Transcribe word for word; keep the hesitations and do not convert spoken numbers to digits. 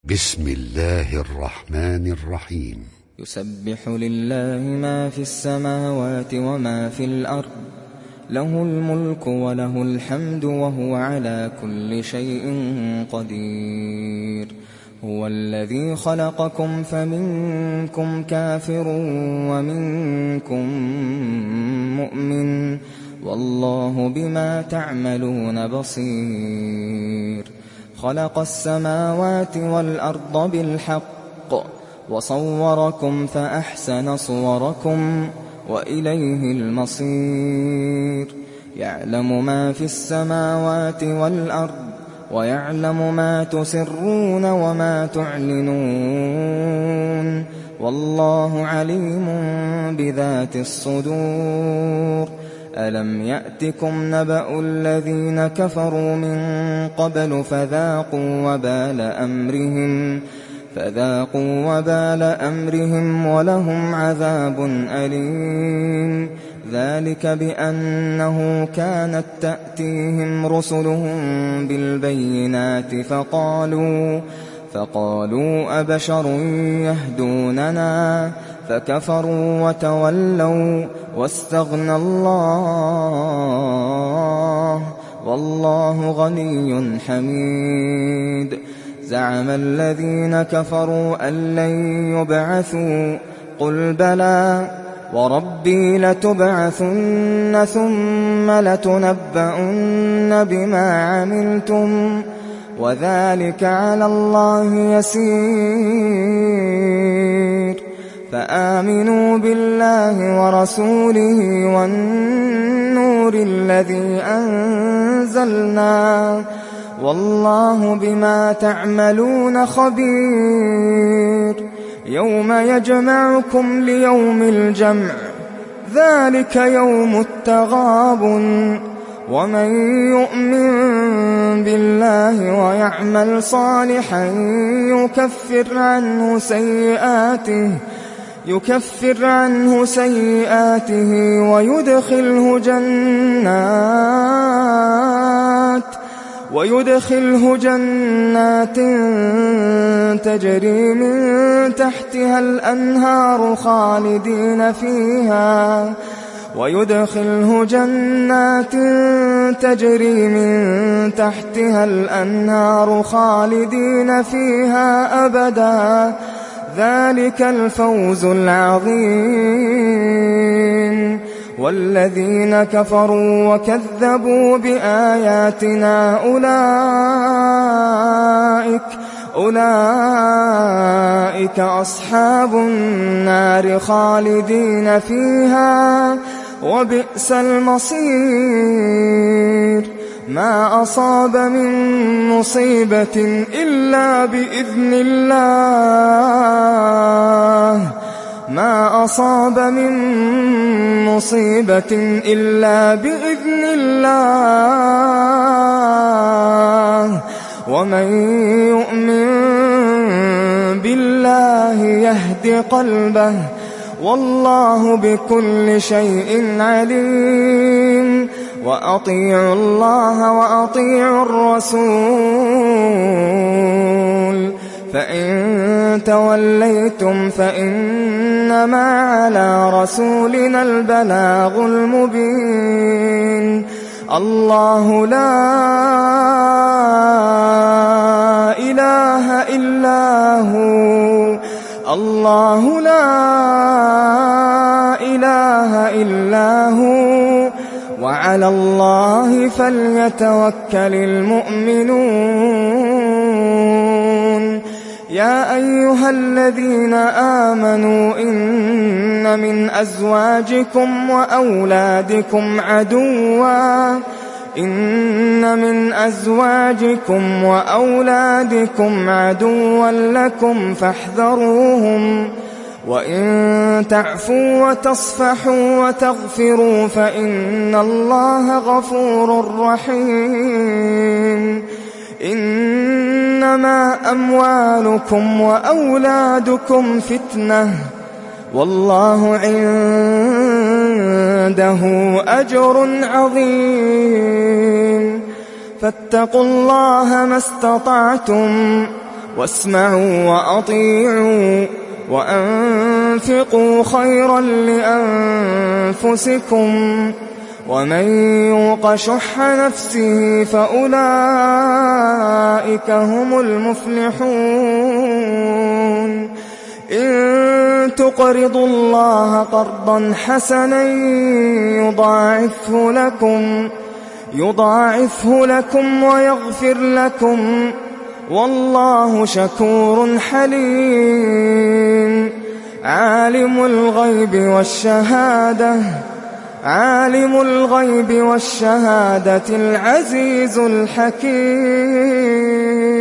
بسم الله الرحمن الرحيم. يسبح لله ما في السماوات وما في الأرض، له الملك وله الحمد وهو على كل شيء قدير. هو الذي خلقكم فمنكم كافر ومنكم مؤمن، والله بما تعملون بصير. خلق السماوات والأرض بالحق وصوركم فأحسن صوركم وإليه المصير. يعلم ما في السماوات والأرض ويعلم ما تسرون وما تعلنون، والله عليم بذات الصدور. ألم يأتكم نبأ الذين كفروا من قبل فذاقوا وبال أمرهم فذاقوا وبال أمرهم ولهم عذاب أليم. ذلك بأنه كانت تأتيهم رسلهم بالبينات فقالوا فقالوا أبشر يهدوننا فكفروا وتولوا واستغنى الله والله غني حميد. زعم الذين كفروا أن لن يبعثوا قل بلى وربي لتبعثن ثم لتنبؤن بما عملتم وذلك على الله يسير. فآمنوا بالله ورسوله والنور الذي أنزلنا، والله بما تعملون خبير. يوم يجمعكم ليوم الجمع، ذلك يوم التغابن. ومن يؤمن بالله ويعمل صالحا يكفر عنه سيئاته يكفر عنه سيئاته ويدخله جنات ويدخله جنات تجري من تحتها الأنهار خالدين فيها ويدخله جنات تجري من تحتها الأنهار خالدين فيها أبدا. ذلك الفوز العظيم. والذين كفروا وكذبوا بآياتنا أولئك أولئك أصحاب النار خالدين فيها وبئس المصير. ما أصاب من مصيبة إلا بإذن الله ما أصاب من مصيبة إلا بإذن الله. ومن يؤمن بالله يهد قلبه، والله بكل شيء عليم. وأطيعوا الله وأطيعوا الرسول، فإن توليتم فإنما على رسولنا البلاغ المبين. الله لا إله إلا هو الله لا إله إلا هو وعلى الله فليتوكل المؤمنون. يا أيها الذين آمنوا إن من أزواجكم وأولادكم عدوا إن من أزواجكم وأولادكم عدوا لكم فاحذروهم، وإن تعفوا وتصفحوا وتغفروا فإن الله غفور رحيم. إنما أموالكم وأولادكم فتنة، والله عنده أجر عظيم. فاتقوا الله ما استطعتم واسمعوا وأطيعوا وأنفقوا خيرا لأنفسكم ومن يوق شح نفسه فأولئك هم المفلحون إن تقرضوا الله قرضا حسنا يضاعفه لكم يضاعفه لكم ويغفر لكم والله شكور حليم عالم الغيب والشهادة عالم الغيب والشهادة العزيز الحكيم